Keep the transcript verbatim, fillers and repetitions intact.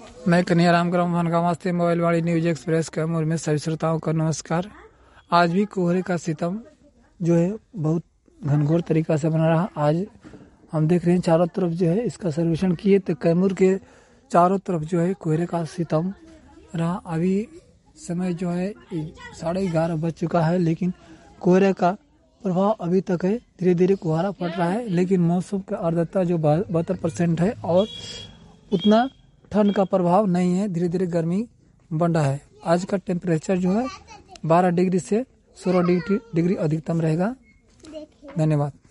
मैं कन्हैयाराम ग्राम मनगांव से मोबाइल वाली न्यूज एक्सप्रेस कैमूर में सभी श्रोताओं का नमस्कार। आज भी कोहरे का सितम जो है बहुत घनघोर तरीका से बना रहा। आज हम देख रहे हैं चारों तरफ जो है इसका सर्वेक्षण किए तो कैमूर के चारों तरफ जो है कोहरे का सितम रहा। अभी समय जो है साढ़े ग्यारह बज चुका है, लेकिन कोहरे का प्रभाव अभी तक है। धीरे धीरे कोहरा पड़ रहा है, लेकिन मौसम का आर्द्रता जो बहत्तर परसेंट है और उतना ठंड का प्रभाव नहीं है। धीरे धीरे गर्मी बढ़ रहा है। आज का टेम्परेचर जो है बारह डिग्री से सोलह डिग्री डिग्री अधिकतम रहेगा। धन्यवाद।